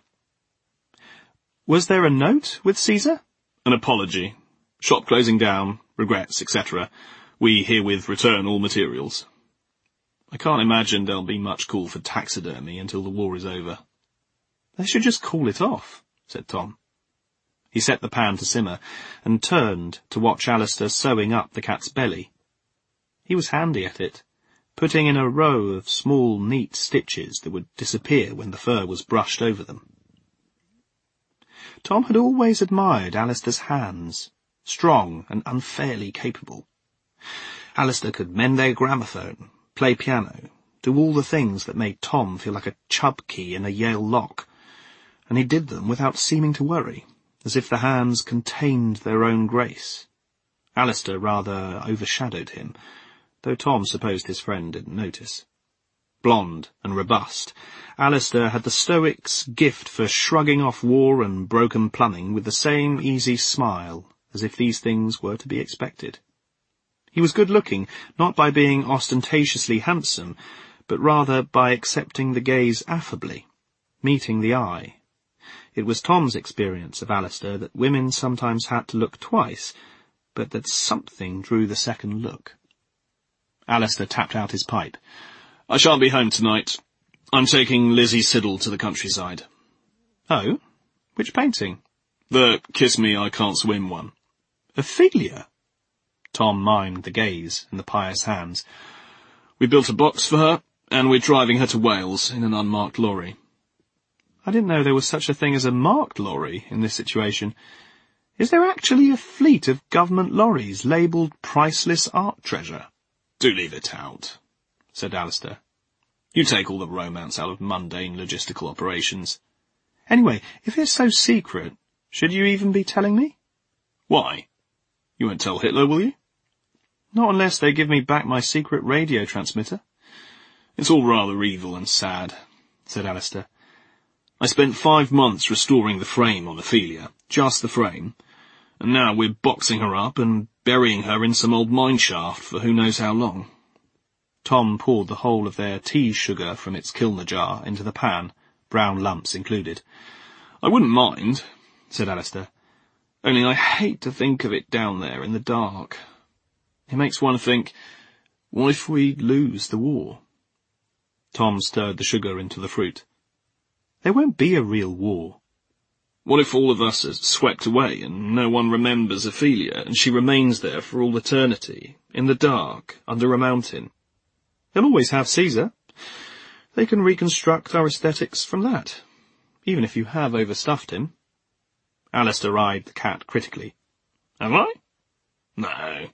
"Was there a note with Caesar?" "An apology. Shop closing down, regrets, etc. We herewith return all materials." "I can't imagine there'll be much call for taxidermy until the war is over." "They should just call it off," said Tom. He set the pan to simmer, and turned to watch Alistair sewing up the cat's belly. He was handy at it, putting in a row of small, neat stitches that would disappear when the fur was brushed over them. Tom had always admired Alistair's hands, strong and unfairly capable. Alistair could mend their gramophone, play piano, do all the things that made Tom feel like a chub key in a Yale lock, and he did them without seeming to worry, as if the hands contained their own grace. Alistair rather overshadowed him, though Tom supposed his friend didn't notice. Blonde and robust, Alistair had the stoic's gift for shrugging off war and broken plumbing with the same easy smile, as if these things were to be expected. He was good-looking, not by being ostentatiously handsome, but rather by accepting the gaze affably, meeting the eye. It was Tom's experience of Alistair that women sometimes had to look twice, but that something drew the second look. Alistair tapped out his pipe. "I shan't be home tonight. I'm taking Lizzie Siddle to the countryside." "Oh? Which painting?" "The Kiss Me, I Can't Swim one." "Ophelia?" Tom mimed the gaze in the pious hands. "We built a box for her, and we're driving her to Wales in an unmarked lorry." "I didn't know there was such a thing as a marked lorry in this situation. Is there actually a fleet of government lorries labelled priceless art treasure?" "Do leave it out," said Alistair. "You take all the romance out of mundane logistical operations." "Anyway, if it's so secret, should you even be telling me?" "Why? You won't tell Hitler, will you?" "Not unless they give me back my secret radio transmitter." "It's all rather evil and sad," said Alistair. "I spent 5 months restoring the frame on Ophelia, just the frame, and now we're boxing her up and burying her in some old mine shaft for who knows how long." Tom poured the whole of their tea sugar from its Kilner jar into the pan, brown lumps included. "I wouldn't mind," said Alistair, "only I hate to think of it down there in the dark. It makes one think, what if we lose the war?" Tom stirred the sugar into the fruit. "There won't be a real war." "What if all of us are swept away and no one remembers Ophelia, and she remains there for all eternity, in the dark, under a mountain?" "They'll always have Caesar. They can reconstruct our aesthetics from that, even if you have overstuffed him." Alistair eyed the cat critically. "Have I? No.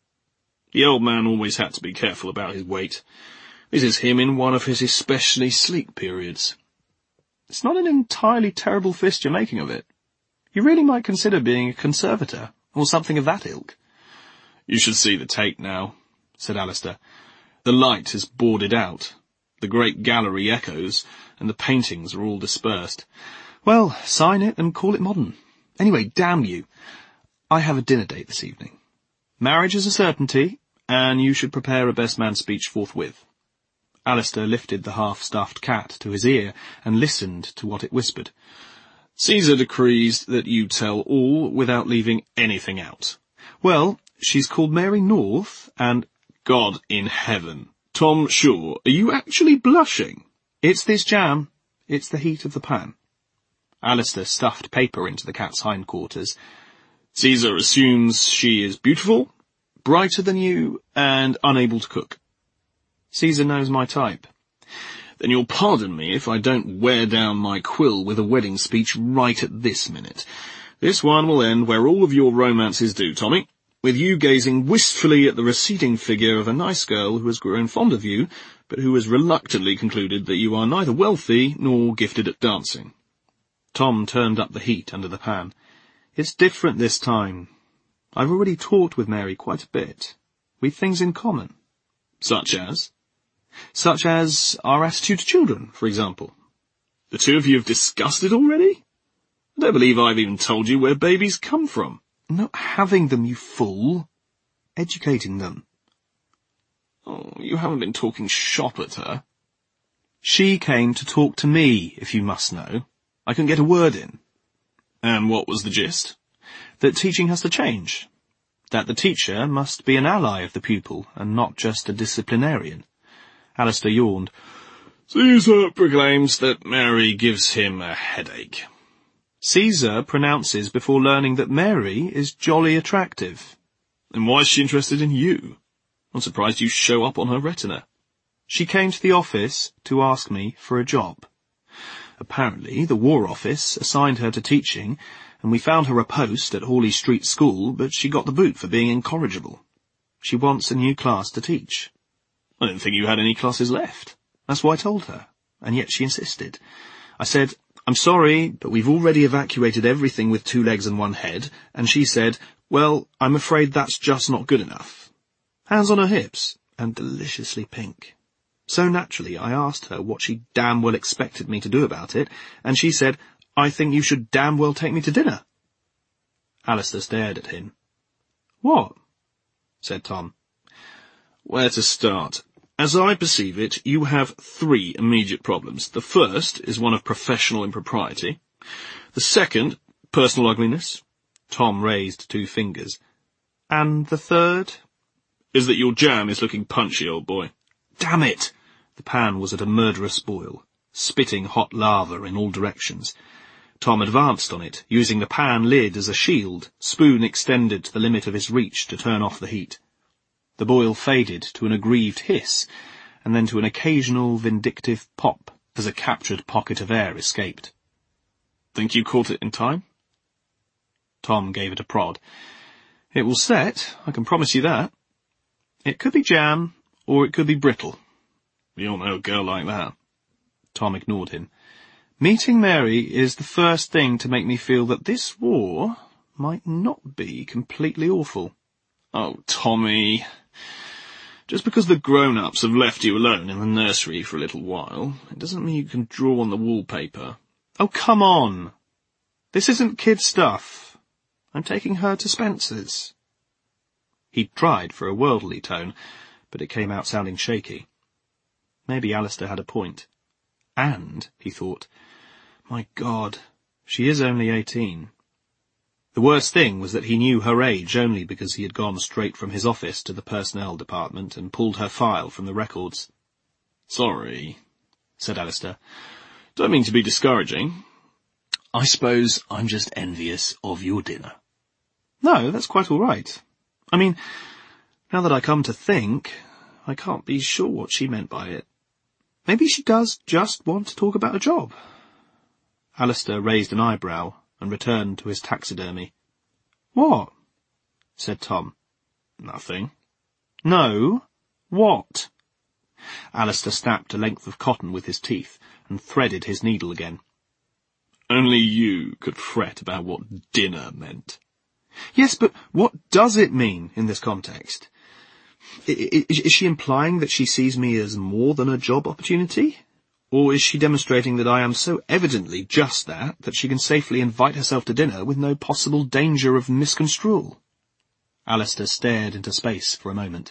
The old man always had to be careful about his weight. This is him in one of his especially sleek periods." "It's not an entirely terrible fist you're making of it. You really might consider being a conservator, or something of that ilk." "You should see the tape now," said Alistair. "The light is boarded out. The great gallery echoes, and the paintings are all dispersed." "Well, sign it and call it modern. Anyway, damn you. I have a dinner date this evening. Marriage is a certainty, and you should prepare a best man speech forthwith." Alistair lifted the half-stuffed cat to his ear and listened to what it whispered. "Caesar decrees that you tell all without leaving anything out." "Well, she's called Mary North, and—" "God in heaven! Tom Shaw, are you actually blushing?" "It's this jam. It's the heat of the pan." Alistair stuffed paper into the cat's hindquarters. "Caesar assumes she is beautiful, brighter than you, and unable to cook." "Caesar knows my type." "Then you'll pardon me if I don't wear down my quill with a wedding speech right at this minute. This one will end where all of your romances do, Tommy, with you gazing wistfully at the receding figure of a nice girl who has grown fond of you, but who has reluctantly concluded that you are neither wealthy nor gifted at dancing." Tom turned up the heat under the pan. "It's different this time. I've already talked with Mary quite a bit. We've things in common." "Such as?" "Such as our attitude to children, for example." "The two of you have discussed it already? I don't believe I've even told you where babies come from." "Not having them, you fool. Educating them." "Oh, you haven't been talking shop at her?" "She came to talk to me, if you must know. I couldn't get a word in." "And what was the gist?" "That teaching has to change. That the teacher must be an ally of the pupil, and not just a disciplinarian." Alistair yawned. "Caesar proclaims that Mary gives him a headache." "Caesar pronounces before learning that Mary is jolly attractive." "And why is she interested in you? I'm surprised you show up on her retina." "She came to the office to ask me for a job. Apparently the War Office assigned her to teaching, and we found her a post at Hawley Street School, but she got the boot for being incorrigible. She wants a new class to teach. I didn't think you had any classes left. That's what I told her, and yet she insisted. I said, I'm sorry, but we've already evacuated everything with 2 legs and 1 head, and she said, well, I'm afraid that's just not good enough. Hands on her hips, and deliciously pink. So naturally, I asked her what she damn well expected me to do about it, and she said, I think you should damn well take me to dinner. Alistair stared at him. What? Said Tom. Where to start? As I perceive it, you have 3 immediate problems. The first is one of professional impropriety. The second, personal ugliness. Tom raised 2 fingers. And the third? Is that your jam is looking punchy, old boy. Damn it! The pan was at a murderous boil, spitting hot lava in all directions. Tom advanced on it, using the pan lid as a shield, spoon extended to the limit of his reach to turn off the heat. The boil faded to an aggrieved hiss, and then to an occasional vindictive pop as a captured pocket of air escaped. Think you caught it in time? Tom gave it a prod. It will set, I can promise you that. It could be jam, or it could be brittle. You don't know a girl like that. Tom ignored him. Meeting Mary is the first thing to make me feel that this war might not be completely awful. Oh, Tommy. Just because the grown-ups have left you alone in the nursery for a little while, it doesn't mean you can draw on the wallpaper. Oh, come on. This isn't kid stuff. I'm taking her to Spencer's. He'd tried for a worldly tone, but it came out sounding shaky. Maybe Alistair had a point. And, he thought, my God, she is only 18. The worst thing was that he knew her age only because he had gone straight from his office to the personnel department and pulled her file from the records. Sorry, said Alistair. Don't mean to be discouraging. I suppose I'm just envious of your dinner. No, that's quite all right. I mean, now that I come to think, I can't be sure what she meant by it. Maybe she does just want to talk about a job. Alistair raised an eyebrow and returned to his taxidermy. What? Said Tom. Nothing. No. What? Alistair snapped a length of cotton with his teeth and threaded his needle again. Only you could fret about what dinner meant. Yes, but what does it mean in this context? Is she implying that she sees me as more than a job opportunity? Or is she demonstrating that I am so evidently just that she can safely invite herself to dinner with no possible danger of misconstrual? Alistair stared into space for a moment.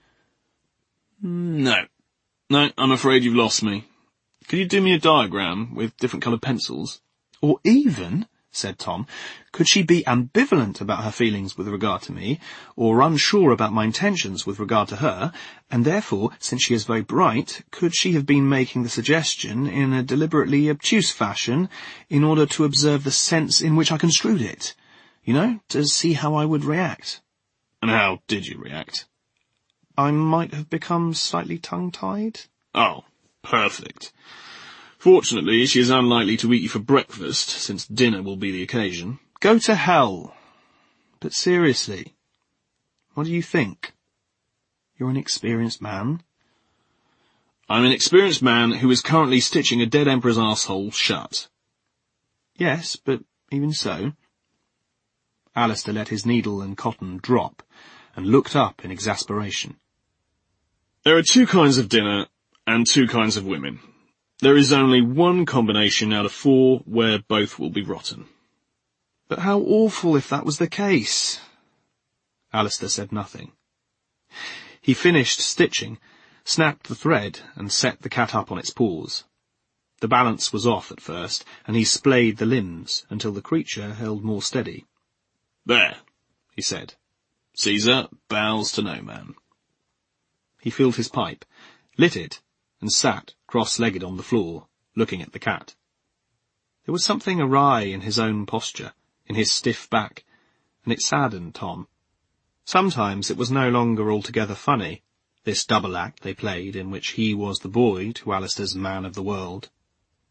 No, I'm afraid you've lost me. Could you do me a diagram with different coloured pencils? Or even, said Tom, could she be ambivalent about her feelings with regard to me, or unsure about my intentions with regard to her, and therefore, since she is very bright, could she have been making the suggestion in a deliberately obtuse fashion in order to observe the sense in which I construed it? You know, to see how I would react. And how did you react? I might have become slightly tongue-tied. Oh, perfect. Fortunately, she is unlikely to eat you for breakfast, since dinner will be the occasion. Go to hell. But seriously, what do you think? You're an experienced man. I'm an experienced man who is currently stitching a dead emperor's arsehole shut. Yes, but even so. Alistair let his needle and cotton drop and looked up in exasperation. There are 2 kinds of dinner and 2 kinds of women. There is only one combination out of 4 where both will be rotten. But how awful if that was the case. Alistair said nothing. He finished stitching, snapped the thread, and set the cat up on its paws. The balance was off at first, and he splayed the limbs until the creature held more steady. There, he said. Caesar bows to no man. He filled his pipe, lit it, and sat cross-legged on the floor, looking at the cat. There was something awry in his own posture, in his stiff back, and it saddened Tom. Sometimes it was no longer altogether funny, this double act they played in which he was the boy to Alistair's man of the world.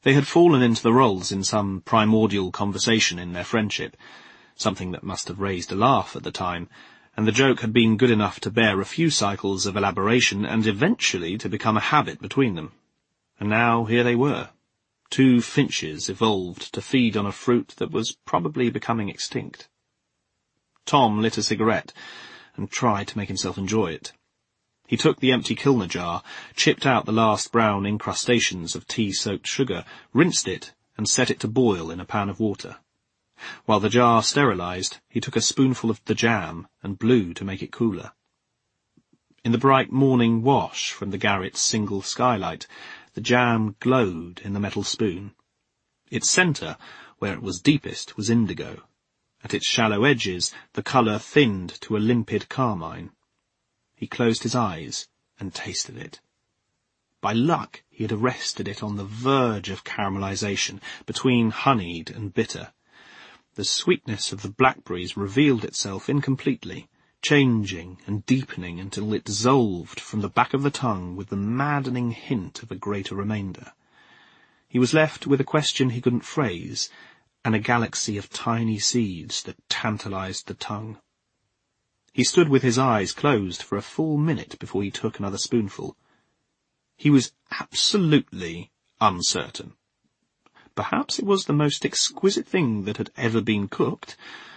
They had fallen into the roles in some primordial conversation in their friendship, something that must have raised a laugh at the time, and the joke had been good enough to bear a few cycles of elaboration and eventually to become a habit between them. And now here they were, two finches evolved to feed on a fruit that was probably becoming extinct. Tom lit a cigarette and tried to make himself enjoy it. He took the empty Kilner jar, chipped out the last brown incrustations of tea-soaked sugar, rinsed it, and set it to boil in a pan of water. While the jar sterilized, he took a spoonful of the jam and blew to make it cooler. In the bright morning wash from the garret's single skylight, the jam glowed in the metal spoon. Its centre, where it was deepest, was indigo. At its shallow edges, the colour thinned to a limpid carmine. He closed his eyes and tasted it. By luck, he had arrested it on the verge of caramelization, between honeyed and bitter. The sweetness of the blackberries revealed itself incompletely, changing and deepening until it dissolved from the back of the tongue with the maddening hint of a greater remainder. He was left with a question he couldn't phrase, and a galaxy of tiny seeds that tantalized the tongue. He stood with his eyes closed for a full minute before he took another spoonful. He was absolutely uncertain. Perhaps it was the most exquisite thing that had ever been cooked,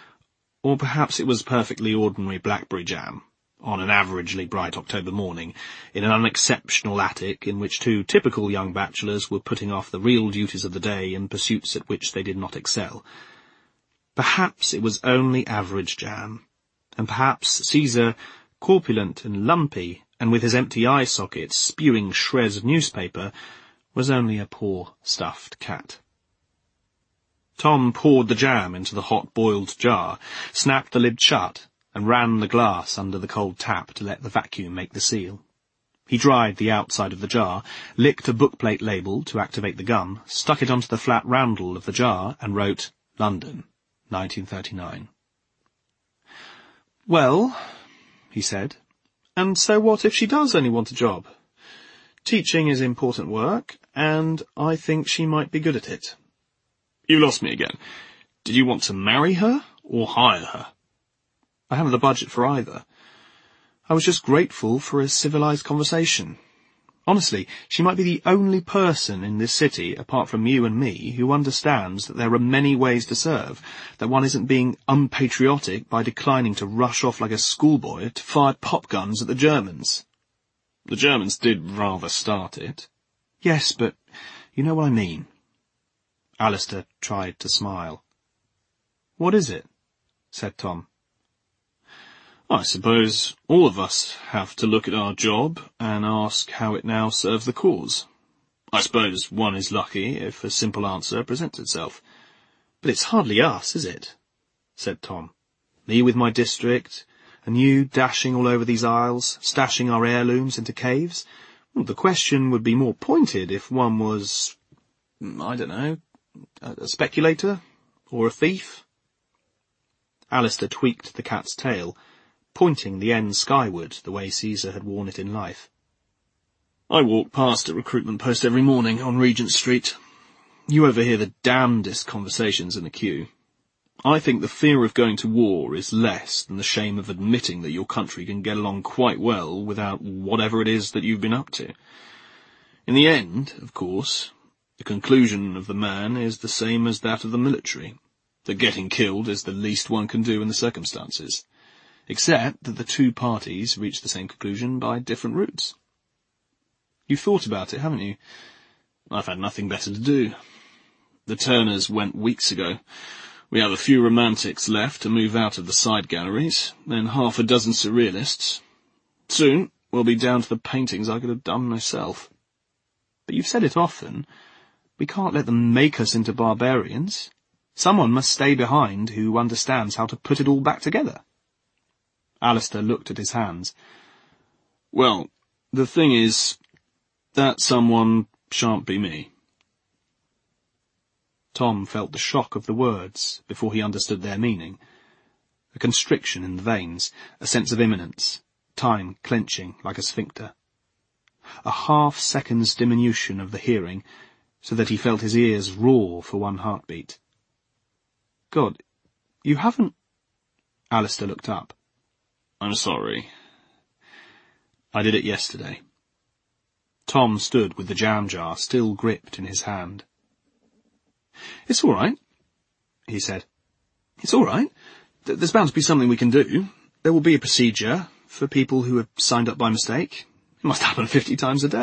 or perhaps it was perfectly ordinary blackberry jam, on an averagely bright October morning, in an unexceptional attic in which two typical young bachelors were putting off the real duties of the day in pursuits at which they did not excel. Perhaps it was only average jam, and perhaps Caesar, corpulent and lumpy, and with his empty eye sockets spewing shreds of newspaper, was only a poor stuffed cat. Tom poured the jam into the hot boiled jar, snapped the lid shut, and ran the glass under the cold tap to let the vacuum make the seal. He dried the outside of the jar, licked a bookplate label to activate the gum, stuck it onto the flat roundel of the jar, and wrote, London, 1939. "Well," he said, "and so what if she does only want a job? Teaching is important work, and I think she might be good at it." "You lost me again. Did you want to marry her or hire her?" "I haven't the budget for either. I was just grateful for a civilized conversation. Honestly, she might be the only person in this city, apart from you and me, who understands that there are many ways to serve, that one isn't being unpatriotic by declining to rush off like a schoolboy to fire pop guns at the Germans." "The Germans did rather start it." "Yes, but you know what I mean." Alistair tried to smile. "What is it?" said Tom. "I suppose all of us have to look at our job and ask how it now serves the cause. I suppose one is lucky if a simple answer presents itself." "But it's hardly us, is it?" said Tom. "Me with my district, and you dashing all over these isles, stashing our heirlooms into caves. Well, the question would be more pointed if one was, I don't know, a speculator or a thief." Alistair tweaked the cat's tail, pointing the end skyward the way Caesar had worn it in life. "I walk past a recruitment post every morning on Regent Street. You overhear the damnedest conversations in the queue. I think the fear of going to war is less than the shame of admitting that your country can get along quite well without whatever it is that you've been up to. In the end, of course, the conclusion of the man is the same as that of the military, that getting killed is the least one can do in the circumstances, except that the two parties reach the same conclusion by different routes. You've thought about it, haven't you?" "I've had nothing better to do. The Turners went weeks ago. We have a few romantics left to move out of the side galleries, then half a dozen surrealists. Soon we'll be down to the paintings I could have done myself." "But you've said it often. We can't let them make us into barbarians. Someone must stay behind who understands how to put it all back together." Alistair looked at his hands. "Well, the thing is, that someone shan't be me." Tom felt the shock of the words before he understood their meaning. A constriction in the veins, a sense of imminence, time clenching like a sphincter. A half-second's diminution of the hearing, so that he felt his ears roar for one heartbeat. God, you haven't... Alistair looked up. I'm sorry. I did it yesterday. Tom stood with the jam jar still gripped in his hand. It's all right, he said. It's all right. There's bound to be something we can do. There will be a procedure for people who have signed up by mistake. It must happen 50 times a day.